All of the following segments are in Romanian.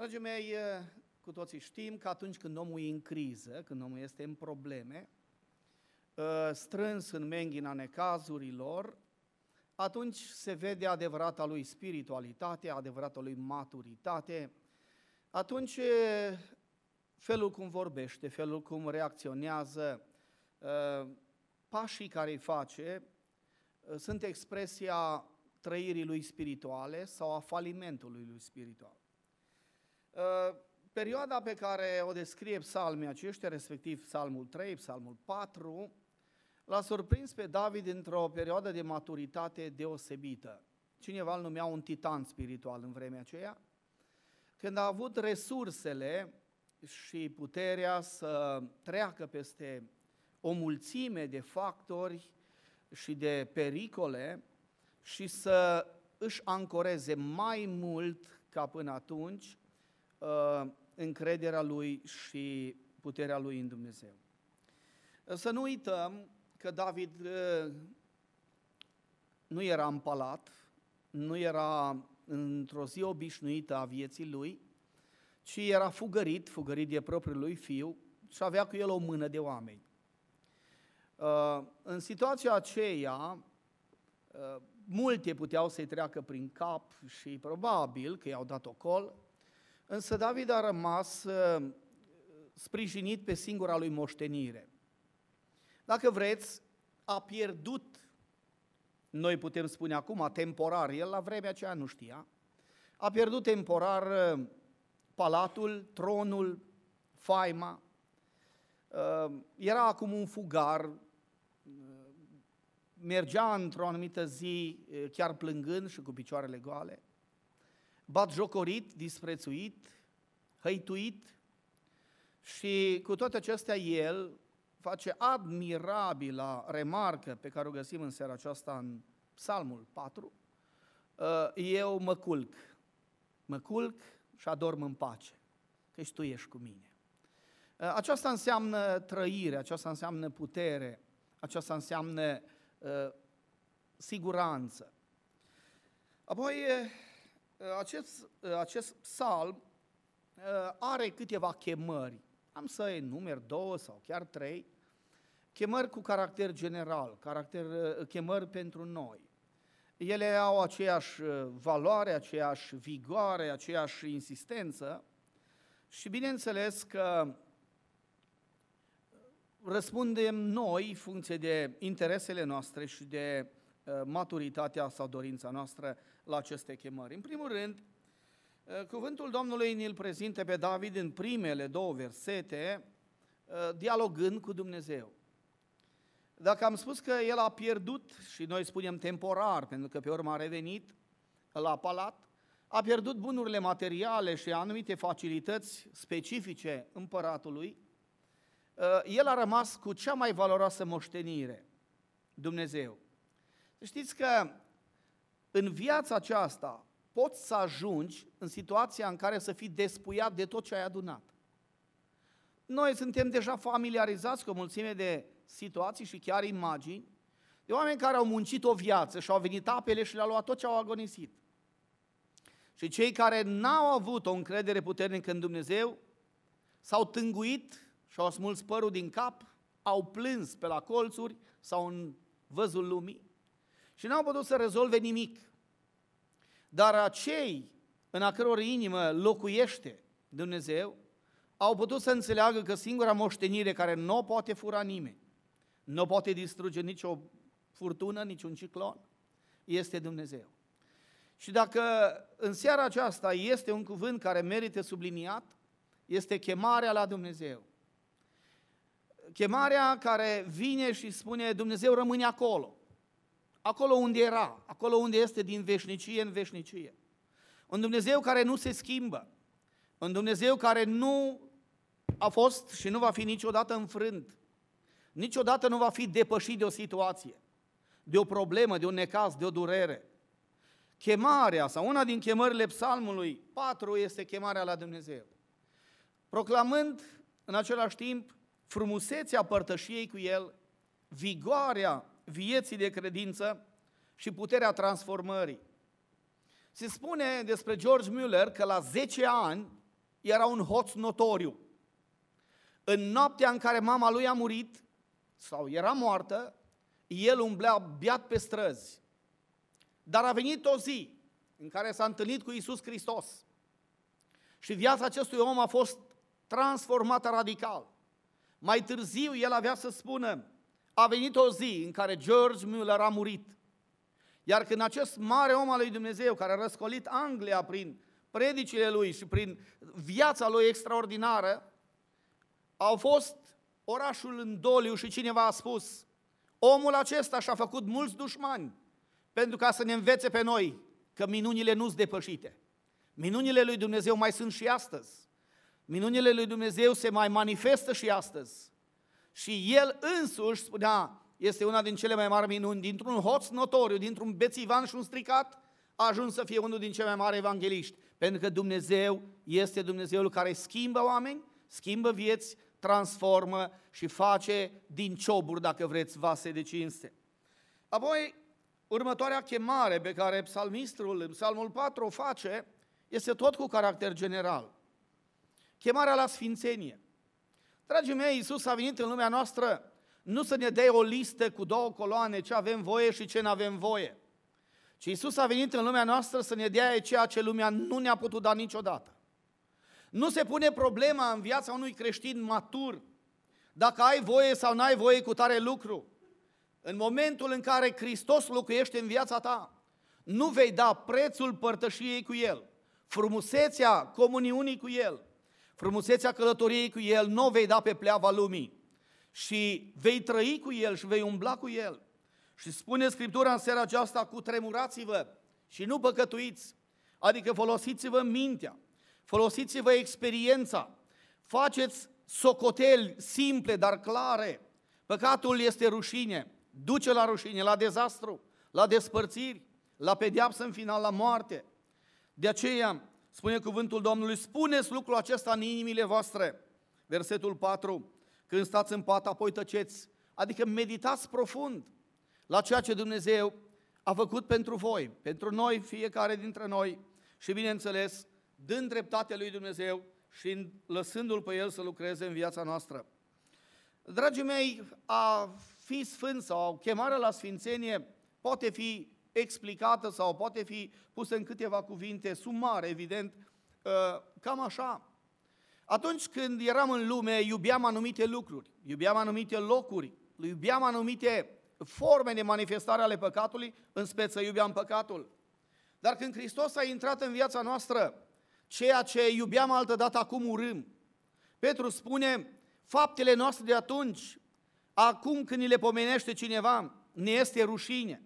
Dragii mei, cu toții știm că atunci când omul e în criză, când omul este în probleme, strâns în menghina necazurilor, atunci se vede adevărata lui spiritualitate, adevărata lui maturitate, atunci felul cum vorbește, felul cum reacționează, pașii care îi face sunt expresia trăirii lui spirituale sau a falimentului lui spiritual. Perioada pe care o descrie psalmii aceștia, respectiv psalmul 3, psalmul 4, l-a surprins pe David într-o perioadă de maturitate deosebită. Cineva îl numea un titan spiritual în vremea aceea, când a avut resursele și puterea să treacă peste o mulțime de factori și de pericole și să își ancoreze mai mult ca până atunci încrederea lui și puterea lui în Dumnezeu. Să nu uităm că David nu era în palat, nu era într-o zi obișnuită a vieții lui, ci era fugărit de propriul lui fiu și avea cu el o mână de oameni. În situația aceea, multe puteau să-i treacă prin cap și probabil că i-au dat ocol, însă David a rămas sprijinit pe singura lui moștenire. Dacă vreți, a pierdut, noi putem spune acum, temporar, el la vremea aceea nu știa, a pierdut temporar palatul, tronul, faima, era acum un fugar, mergea într-o anumită zi chiar plângând și cu picioarele goale, batjocorit, disprețuit, hăituit și cu toate acestea el face admirabilă remarcă pe care o găsim în seara aceasta în Psalmul 4, eu mă culc și adorm în pace, căci Tu ești cu mine. Aceasta înseamnă trăire, aceasta înseamnă putere, aceasta înseamnă siguranță. Apoi, acest psalm are câteva chemări. Am să enumer 2 sau chiar 3, chemări cu caracter general, chemări pentru noi. Ele au aceeași valoare, aceeași vigoare, aceeași insistență și bineînțeles că răspundem noi în funcție de interesele noastre și de maturitatea sau dorința noastră la aceste chemări. În primul rând, cuvântul Domnului ne-l prezintă pe David în primele 2 versete, dialogând cu Dumnezeu. Dacă am spus că el a pierdut, și noi spunem temporar, pentru că pe urmă a revenit la palat, a pierdut bunurile materiale și anumite facilități specifice împăratului, el a rămas cu cea mai valoroasă moștenire, Dumnezeu. Știți că în viața aceasta poți să ajungi în situația în care să fii despuiat de tot ce ai adunat. Noi suntem deja familiarizați cu o mulțime de situații și chiar imagini de oameni care au muncit o viață și au venit apele și le-au luat tot ce au agonisit. Și cei care n-au avut o încredere puternică în Dumnezeu s-au tânguit și au smuls părul din cap, au plâns pe la colțuri sau în văzul lumii și n-au putut să rezolve nimic. Dar acei în a căror inimă locuiește Dumnezeu au putut să înțeleagă că singura moștenire care nu o poate fura nimeni, nu o poate distruge nicio furtună, niciun ciclon, este Dumnezeu. Și dacă în seara aceasta este un cuvânt care merită subliniat, este chemarea la Dumnezeu. Chemarea care vine și spune Dumnezeu rămâne acolo. Acolo unde era, acolo unde este din veșnicie în veșnicie. Un Dumnezeu care nu se schimbă, un Dumnezeu care nu a fost și nu va fi niciodată înfrânt, niciodată nu va fi depășit de o situație, de o problemă, de un necaz, de o durere. Chemarea sau una din chemările Psalmului 4 este chemarea la Dumnezeu, proclamând în același timp frumusețea părtășiei cu El, vigoarea vieții de credință și puterea transformării. Se spune despre George Mueller că la 10 ani era un hoț notoriu. În noaptea în care mama lui a murit, sau era moartă, el umblea beat pe străzi. Dar a venit o zi în care s-a întâlnit cu Iisus Hristos și viața acestui om a fost transformată radical. Mai târziu el avea să spună, a venit o zi în care George Mueller a murit. Iar când acest mare om al lui Dumnezeu, care a răscolit Anglia prin predicile lui și prin viața lui extraordinară, au fost orașul în doliu și cineva a spus, omul acesta și-a făcut mulți dușmani pentru ca să ne învețe pe noi că minunile nu-s depășite. Minunile lui Dumnezeu mai sunt și astăzi. Minunile lui Dumnezeu se mai manifestă și astăzi. Și el însuși spunea, este una din cele mai mari minuni, dintr-un hoț notoriu, dintr-un bețivan și un stricat, a ajuns să fie unul din cei mai mari evangeliști. Pentru că Dumnezeu este Dumnezeul care schimbă oameni, schimbă vieți, transformă și face din cioburi, dacă vreți, vase de cinste. Apoi, următoarea chemare pe care psalmistul în Psalmul 4 o face, este tot cu caracter general. Chemarea la sfințenie. Dragii mei, Iisus a venit în lumea noastră nu să ne dea o listă cu 2 coloane, ce avem voie și ce nu avem voie, ci Iisus a venit în lumea noastră să ne dea ceea ce lumea nu ne-a putut da niciodată. Nu se pune problema în viața unui creștin matur dacă ai voie sau n-ai voie cu tare lucru. În momentul în care Hristos locuiește în viața ta, nu vei da prețul părtășiei cu El, frumusețea comuniunii cu El, frumusețea călătoriei cu El, nu o vei da pe pleava lumii și vei trăi cu El și vei umbla cu El. Și spune Scriptura în seara aceasta, cutremurați-vă și nu păcătuiți, adică folosiți-vă mintea, folosiți-vă experiența, faceți socoteli simple, dar clare. Păcatul este rușine, duce la rușine, la dezastru, la despărțiri, la pedeapsă în final, la moarte. De aceea, spune cuvântul Domnului, spuneți lucrul acesta în inimile voastre. Versetul 4, când stați în pat, apoi tăceți, adică meditați profund la ceea ce Dumnezeu a făcut pentru voi, pentru noi, fiecare dintre noi și, bineînțeles, dând dreptate lui Dumnezeu și lăsându-L pe El să lucreze în viața noastră. Dragii mei, a fi sfânt sau chemarea la sfințenie poate fi explicată sau poate fi pusă în câteva cuvinte sumare, evident, cam așa. Atunci când eram în lume, iubeam anumite lucruri, iubeam anumite locuri, iubeam anumite forme de manifestare ale păcatului, în speță iubeam păcatul. Dar când Hristos a intrat în viața noastră, ceea ce iubeam altădată acum urâm. Petru spune, faptele noastre de atunci, acum când ni le pomenește cineva, ne este rușine.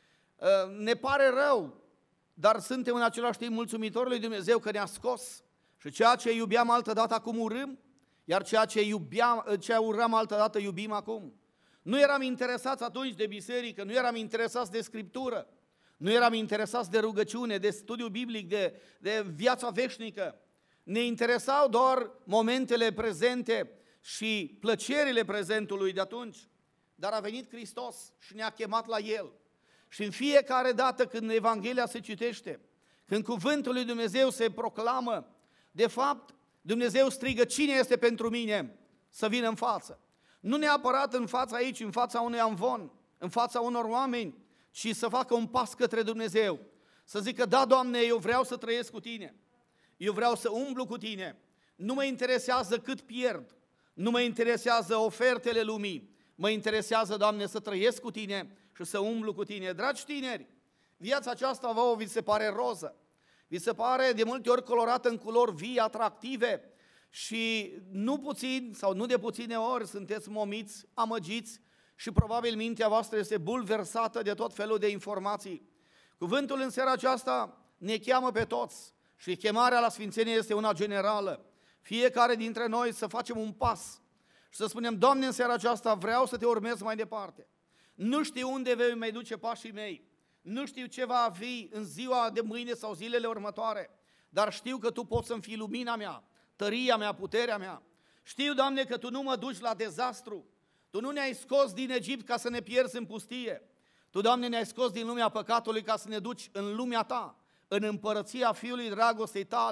Ne pare rău, dar suntem în același timp mulțumitori lui Dumnezeu că ne-a scos. Și ceea ce iubeam altădată acum urâm, iar ceea ce urâm altădată iubim acum. Nu eram interesați atunci de biserică, nu eram interesați de Scriptură, nu eram interesați de rugăciune, de studiu biblic, de viața veșnică. Ne interesau doar momentele prezente și plăcerile prezentului de atunci. Dar a venit Hristos și ne-a chemat la El. Și în fiecare dată când Evanghelia se citește, când cuvântul lui Dumnezeu se proclamă, de fapt, Dumnezeu strigă, cine este pentru mine să vină în față? Nu neapărat în fața aici, în fața unui amvon, în fața unor oameni, ci să facă un pas către Dumnezeu. Să zică, da, Doamne, eu vreau să trăiesc cu Tine. Eu vreau să umblu cu Tine. Nu mă interesează cât pierd. Nu mă interesează ofertele lumii. Mă interesează, Doamne, să trăiesc cu Tine și să umblu cu Tine. Dragi tineri, viața aceasta vouă vi se pare roză. Vi se pare de multe ori colorată în culori vii, atractive și nu puțin sau nu de puține ori sunteți momiți, amăgiți și probabil mintea voastră este bulversată de tot felul de informații. Cuvântul în seara aceasta ne cheamă pe toți și chemarea la sfințenie este una generală. Fiecare dintre noi să facem un pas și să spunem, Doamne, în seara aceasta vreau să Te urmez mai departe. Nu știu unde vei mai duce pașii mei, nu știu ce va fi în ziua de mâine sau zilele următoare, dar știu că Tu poți să-mi fii lumina mea, tăria mea, puterea mea. Știu, Doamne, că Tu nu mă duci la dezastru. Tu nu ne-ai scos din Egipt ca să ne pierzi în pustie. Tu, Doamne, ne-ai scos din lumea păcatului ca să ne duci în lumea Ta, în împărăția Fiului dragostei Tale.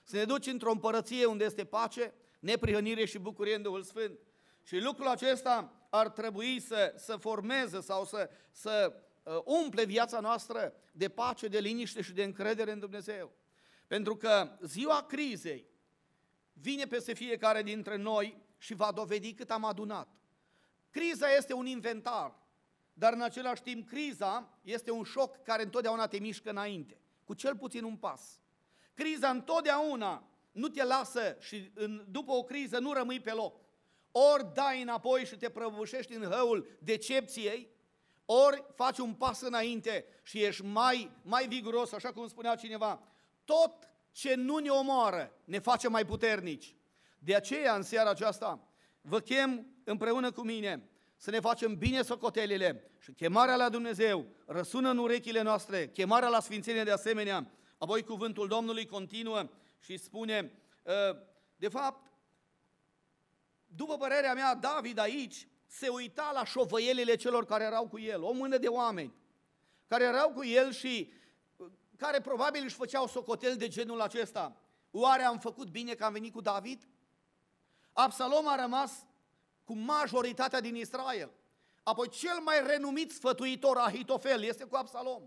să ne duci într-o împărăție unde este pace, neprihănire și bucurie în Duhul Sfânt. Și lucrul acesta ar trebui să formeze sau să umple viața noastră de pace, de liniște și de încredere în Dumnezeu. Pentru că ziua crizei vine peste fiecare dintre noi și va dovedi cât am adunat. Criza este un inventar, dar în același timp criza este un șoc care întotdeauna te mișcă înainte, cu cel puțin un pas. Criza întotdeauna nu te lasă și după o criză nu rămâi pe loc. Ori dai înapoi și te prăbușești în hăul decepției, ori faci un pas înainte și ești mai viguros, așa cum spunea cineva. Tot ce nu ne omoară ne face mai puternici. De aceea, în seara aceasta, vă chem împreună cu mine să ne facem bine socotelile și chemarea la Dumnezeu răsună în urechile noastre, chemarea la sfințenie de asemenea. Apoi cuvântul Domnului continuă și spune, de fapt, după părerea mea, David aici se uita la șovăielile celor care erau cu el, o mână de oameni care erau cu el și care probabil își făceau socotel de genul acesta. Oare am făcut bine că am venit cu David? Absalom a rămas cu majoritatea din Israel. Apoi cel mai renumit sfătuitor, Ahitofel, este cu Absalom.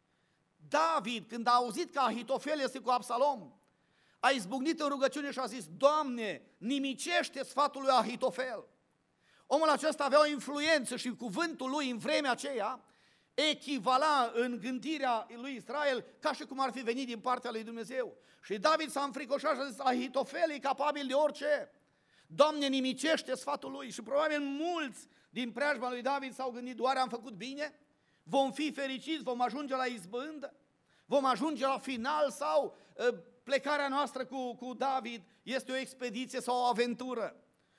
David, când a auzit că Ahitofel este cu Absalom, a izbucnit în rugăciune și a zis, Doamne, nimicește sfatul lui Ahitofel. Omul acesta avea o influență și cuvântul lui în vremea aceea echivala în gândirea lui Israel ca și cum ar fi venit din partea lui Dumnezeu. Și David s-a înfricoșat și a zis, Ahitofel e capabil de orice. Doamne, nimicește sfatul lui. Și probabil mulți din preajma lui David s-au gândit, oare am făcut bine? Vom fi fericiți? Vom ajunge la izbândă? Vom ajunge la final? Sau plecarea noastră cu David este o expediție sau o aventură?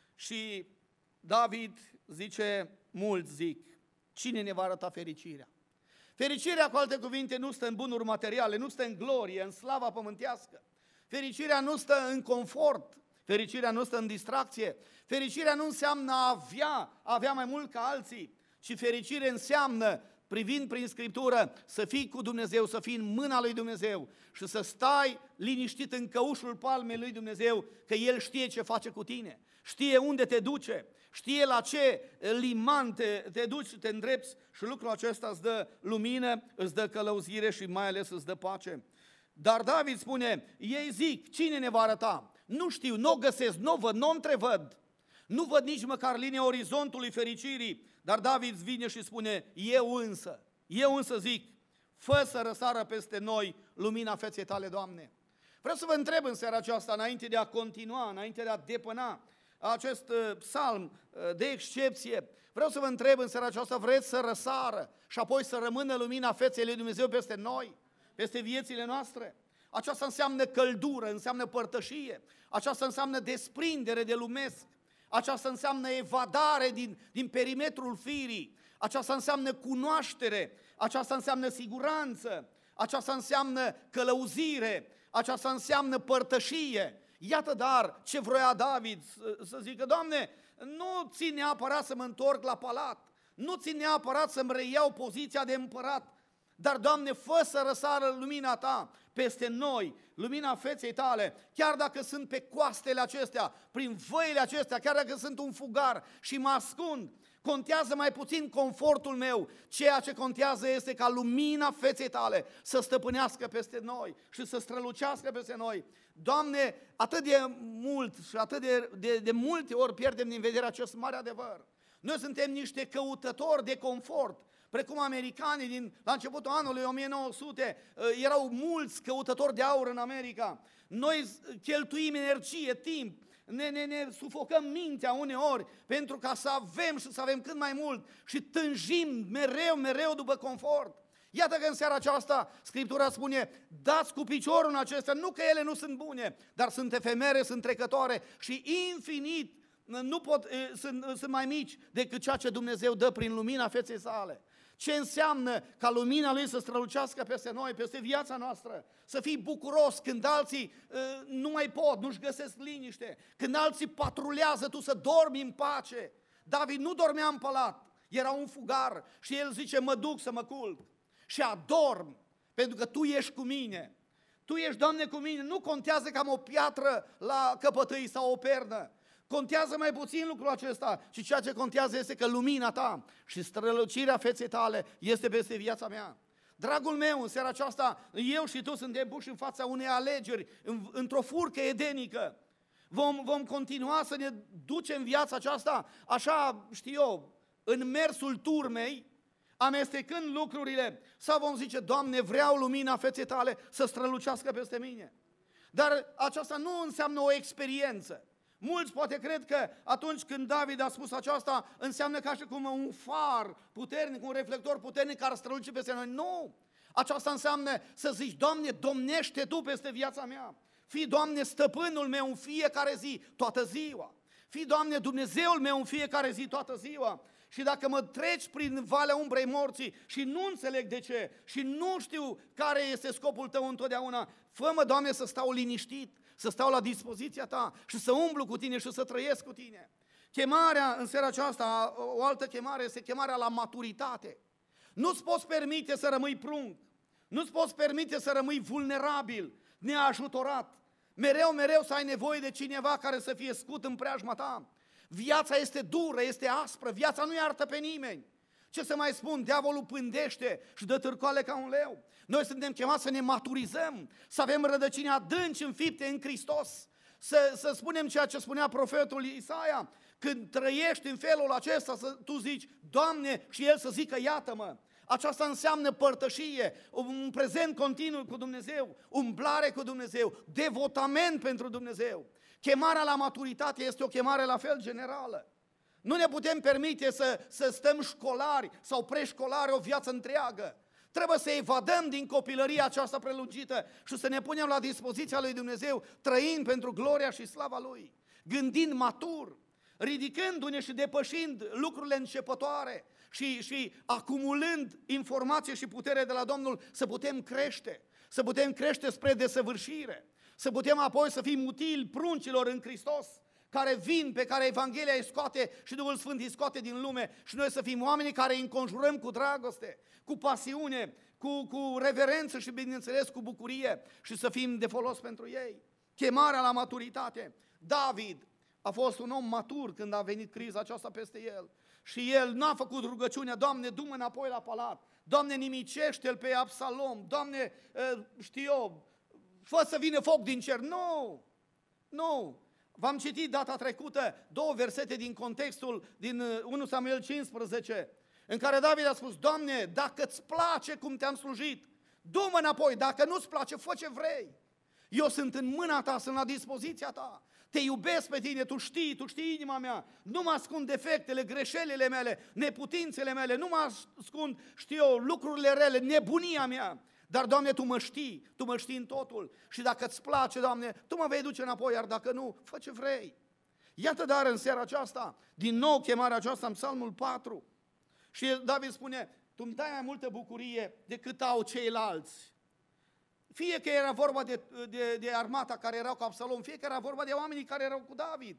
Și David zice, mulți zic, cine ne va arăta fericirea? Fericirea, cu alte cuvinte, nu stă în bunuri materiale, nu stă în glorie, în slava pământească. Fericirea nu stă în confort, fericirea nu stă în distracție, fericirea nu înseamnă a avea mai mult ca alții, ci fericire înseamnă, privind prin Scriptură, să fii cu Dumnezeu, să fii în mâna lui Dumnezeu și să stai liniștit în căușul palmei lui Dumnezeu, că El știe ce face cu tine, știe unde te duce, știe la ce liman te duci și te îndrepți și lucrul acesta îți dă lumină, îți dă călăuzire și mai ales îți dă pace. Dar David spune, ei zic, cine ne va arăta? Nu știu, nu o găsesc, nu o văd, nu o întrevăd. Nu văd nici măcar linia orizontului fericirii. Dar David vine și spune, eu însă zic, fă să răsară peste noi lumina feței tale, Doamne. Vreau să vă întreb în seara aceasta, înainte de a continua, înainte de a depăna acest psalm de excepție, vreau să vă întreb în seara aceasta, vreți să răsară și apoi să rămână lumina feței lui Dumnezeu peste noi, peste viețile noastre? Aceasta înseamnă căldură, înseamnă părtășie, aceasta înseamnă desprindere de lumesc, aceasta înseamnă evadare din perimetrul firii, aceasta înseamnă cunoaștere, aceasta înseamnă siguranță, aceasta înseamnă călăuzire, aceasta înseamnă părtășie. Iată dar ce vroia David să zică, Doamne, nu țin neapărat să mă întorc la palat, nu țin neapărat să-mi reiau poziția de împărat, dar, Doamne, fă să răsară lumina Ta peste noi, lumina feței Tale, chiar dacă sunt pe coastele acestea, prin văile acestea, chiar dacă sunt un fugar și mă ascund, contează mai puțin confortul meu, ceea ce contează este ca lumina feței Tale să stăpânească peste noi și să strălucească peste noi. Doamne, atât de mult și atât de multe ori pierdem din vedere acest mare adevăr. Noi suntem niște căutători de confort, precum americanii la începutul anului 1900, erau mulți căutători de aur în America. Noi cheltuim energie, timp, ne sufocăm mintea uneori pentru ca să avem și să avem cât mai mult și tânjim mereu după confort. Iată că în seara aceasta Scriptura spune, dați cu piciorul în acestea, nu că ele nu sunt bune, dar sunt efemere, sunt trecătoare și infinit sunt mai mici decât ceea ce Dumnezeu dă prin lumina feței sale. Ce înseamnă ca lumina Lui să strălucească peste noi, peste viața noastră, să fii bucuros când alții nu mai pot, nu-și găsesc liniște, când alții patrulează, tu să dormi în pace. David nu dormea în palat, era un fugar și el zice, mă duc să mă culc și adorm, pentru că Tu ești cu mine. Tu ești, Doamne, cu mine. Nu contează că am o piatră la căpătâi sau o pernă. Contează mai puțin lucrul acesta, ci ceea ce contează este că lumina ta și strălucirea feței tale este peste viața mea. Dragul meu, în seara aceasta, eu și tu suntem puși în fața unei alegeri, într-o furcă edenică. Vom continua să ne ducem viața aceasta, așa, știu eu, în mersul turmei, amestecând lucrurile, sau vom zice, Doamne, vreau lumina feței tale să strălucească peste mine. Dar aceasta nu înseamnă o experiență. Mulți poate cred că atunci când David a spus aceasta, înseamnă ca și cum un far puternic, un reflector puternic care străluce peste noi. Nu! Aceasta înseamnă să zici, Doamne, domnește Tu peste viața mea. Fii, Doamne, stăpânul meu în fiecare zi, toată ziua. Fii, Doamne, Dumnezeul meu în fiecare zi, toată ziua. Și dacă mă treci prin valea umbrei morții și nu înțeleg de ce și nu știu care este scopul Tău întotdeauna, fă-mă, Doamne, să stau liniștit, să stau la dispoziția Ta și să umblu cu Tine și să trăiesc cu Tine. Chemarea în seara aceasta, o altă chemare, este chemarea la maturitate. Nu-ți poți permite să rămâi prunc, nu-ți poți permite să rămâi vulnerabil, neajutorat, mereu să ai nevoie de cineva care să fie scut în preajma ta. Viața este dură, este aspră, viața nu iartă pe nimeni. Ce să mai spun, diavolul pândește și dă târcoale ca un leu. Noi suntem chemați să ne maturizăm, să avem rădăcini adânci înfipte în Hristos, să spunem ceea ce spunea profetul Isaia, când trăiești în felul acesta, tu zici, Doamne, și El să zică, iată-mă. Aceasta înseamnă părtășie, un prezent continuu cu Dumnezeu, umblare cu Dumnezeu, devotament pentru Dumnezeu. Chemarea la maturitate este o chemare la fel generală. Nu ne putem permite să stăm școlari sau preșcolari o viață întreagă. Trebuie să evadăm din copilăria aceasta prelungită și să ne punem la dispoziția lui Dumnezeu, trăind pentru gloria și slava Lui, gândind matur, ridicându-ne și depășind lucrurile începătoare și acumulând informație și putere de la Domnul, să putem crește spre desăvârșire, să putem apoi să fim utili pruncilor în Hristos, care vin, pe care Evanghelia îi scoate și Duhul Sfânt îi scoate din lume și noi să fim oamenii care îi înconjurăm cu dragoste, cu pasiune, cu reverență și, bineînțeles, cu bucurie și să fim de folos pentru ei. Chemarea la maturitate. David a fost un om matur când a venit criza aceasta peste el și el n-a făcut rugăciunea, Doamne, du-mă înapoi la palat, Doamne, nimicește-l pe Absalom, Doamne, știu eu, fă să vină foc din cer. Nu! V-am citit data trecută 2 versete din contextul din 1 Samuel 15, în care David a spus, Doamne, dacă îți place cum te-am slujit, du-mă înapoi, dacă nu-ți place, fă ce vrei. Eu sunt în mâna ta, sunt la dispoziția ta. Te iubesc pe tine, tu știi inima mea. Nu mă ascund defectele, greșelile mele, neputințele mele, nu mă ascund, lucrurile rele, nebunia mea. Dar, Doamne, Tu mă știi în totul și dacă îți place, Doamne, Tu mă vei duce înapoi, iar dacă nu, fă ce vrei. Iată, dar în seara aceasta, din nou chemarea aceasta în Psalmul 4 și David spune, Tu îmi dai mai multă bucurie decât au ceilalți. Fie că era vorba de armata care erau cu Absalom, fie că era vorba de oamenii care erau cu David.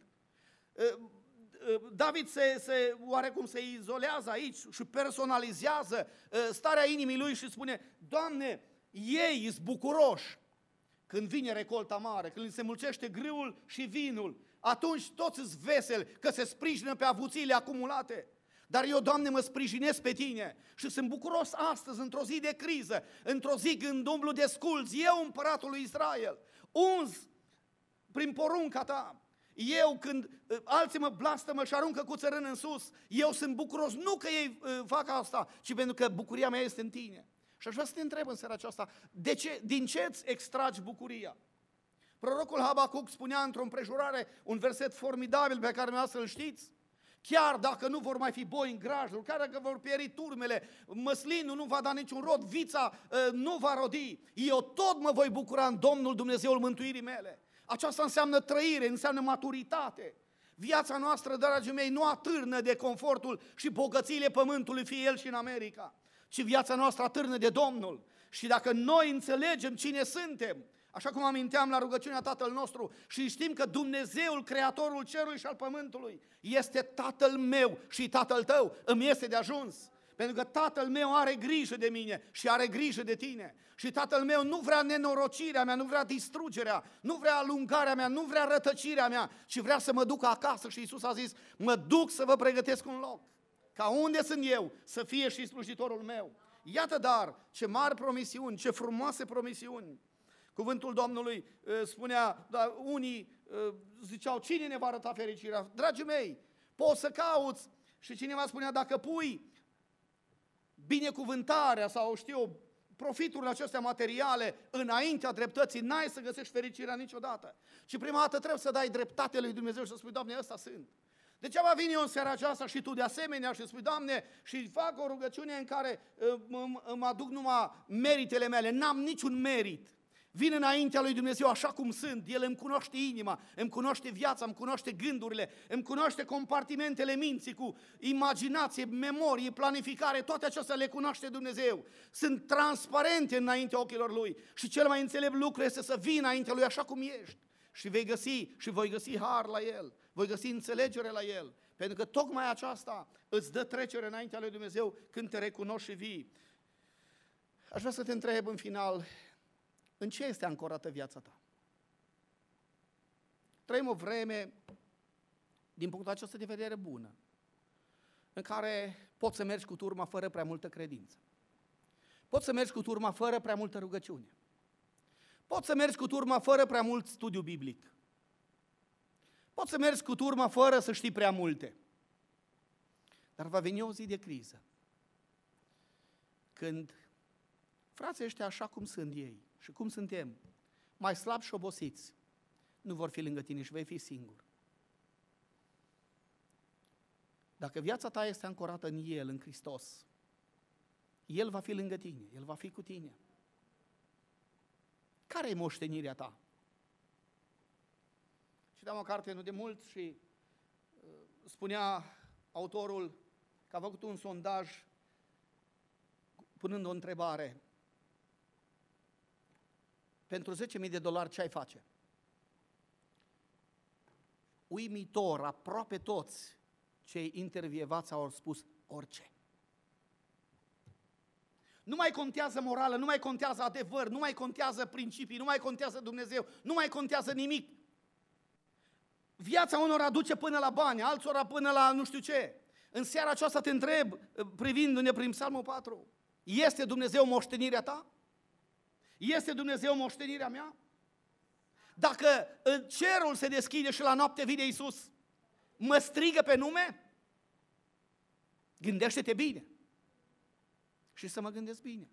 David oarecum se izolează aici și personalizează starea inimii lui și spune, Doamne, ei sunt bucuroși când vine recolta mare, când li se mulțește grâul și vinul, atunci toți sunt veseli că se sprijină pe avuțiile acumulate. Dar eu, Doamne, mă sprijinesc pe Tine și sunt bucuros astăzi, într-o zi de criză, într-o zi când umblu de sculți, eu, împăratul lui Israel, uns prin porunca Ta. Eu, când alții mă blastămă și aruncă cu țărân în sus, eu sunt bucuros, nu că ei fac asta, ci pentru că bucuria mea este în Tine. Și aș vrea să te întreb în seara aceasta, din ce îți extragi bucuria? Prorocul Habacuc spunea într-o împrejurare un verset formidabil pe care dumneavoastră îl știți. Chiar dacă nu vor mai fi boi în grajdul, chiar dacă vor pieri turmele, măslinul nu va da niciun rod, vița nu va rodi, eu tot mă voi bucura în Domnul Dumnezeul mântuirii mele. Aceasta înseamnă trăire, înseamnă maturitate. Viața noastră, dragii mei, nu atârnă de confortul și bogățiile pământului, fie el și în America, ci viața noastră atârnă de Domnul. Și dacă noi înțelegem cine suntem, așa cum aminteam la rugăciunea Tatăl nostru, și știm că Dumnezeul, Creatorul cerului și al pământului, este Tatăl meu și Tatăl tău, îmi este de ajuns. Pentru că Tatăl meu are grijă de mine și are grijă de tine. Și Tatăl meu nu vrea nenorocirea mea, nu vrea distrugerea, nu vrea alungarea mea, nu vrea rătăcirea mea, ci vrea să mă duc acasă. Și Iisus a zis, mă duc să vă pregătesc un loc. Ca unde sunt eu, să fie și slujitorul meu. Iată dar, ce mari promisiuni, ce frumoase promisiuni. Cuvântul Domnului spunea, dar unii ziceau, cine ne va arăta fericirea? Dragii mei, poți să cauți. Și cineva spunea, dacă pui binecuvântarea sau știu, profiturile acestea materiale înaintea dreptății, n-ai să găsești fericirea niciodată. Și prima dată trebuie să dai dreptate lui Dumnezeu și să spui, Doamne, ăsta sunt. Degeaba vin eu în seara aceasta și tu de asemenea și spui, Doamne, și fac o rugăciune în care îmi aduc numai meritele mele, n-am niciun merit. Vin înaintea lui Dumnezeu așa cum sunt, El îmi cunoaște inima, îmi cunoaște viața, îmi cunoaște gândurile, îmi cunoaște compartimentele minții cu imaginație, memorie, planificare, toate acestea le cunoaște Dumnezeu. Sunt transparente înaintea ochilor Lui și cel mai înțelept lucru este să vii înaintea Lui așa cum ești și vei găsi și voi găsi har la El, voi găsi înțelegere la El, pentru că tocmai aceasta îți dă trecere înaintea lui Dumnezeu când te recunoști și vii. Aș vrea să te întreb în final, în ce este ancorată viața ta? Trăim o vreme, din punctul acesta de vedere, bună, în care poți să mergi cu turma fără prea multă credință. Poți să mergi cu turma fără prea multă rugăciune. Poți să mergi cu turma fără prea mult studiu biblic. Poți să mergi cu turma fără să știi prea multe. Dar va veni o zi de criză, când frații ăștia așa cum sunt ei și cum suntem, mai slabi și obosiți, nu vor fi lângă tine și vei fi singur. Dacă viața ta este ancorată în El, în Hristos, El va fi lângă tine, El va fi cu tine. Care e moștenirea ta? Citeam o carte nu de mult și spunea autorul că a făcut un sondaj punând o întrebare. Pentru $10.000 ce ai face? Uimitor, aproape toți cei intervievați au spus orice. Nu mai contează morală, nu mai contează adevăr, nu mai contează principii, nu mai contează Dumnezeu, nu mai contează nimic. Viața unora duce până la bani, altora până la nu știu ce. În seara aceasta te întreb, privindu-ne prin Psalmul 4, este Dumnezeu moștenirea ta? Este Dumnezeu moștenirea mea? Dacă cerul se deschide și la noapte vine Iisus, mă strigă pe nume? Gândește-te bine. Și să mă gândesc bine.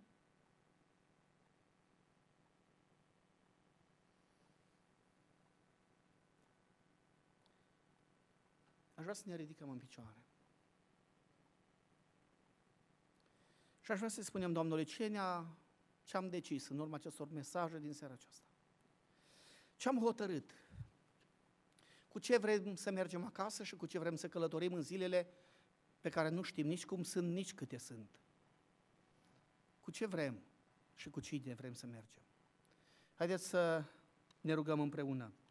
Aș vrea să ne ridicăm în picioare. Și aș vrea să spunem Domnului ce am decis în urma acestor mesaje din seara aceasta. Ce am hotărât? Cu ce vrem să mergem acasă și cu ce vrem să călătorim în zilele pe care nu știm nici cum sunt, nici câte sunt. Cu ce vrem și cu cine vrem să mergem. Haideți să ne rugăm împreună.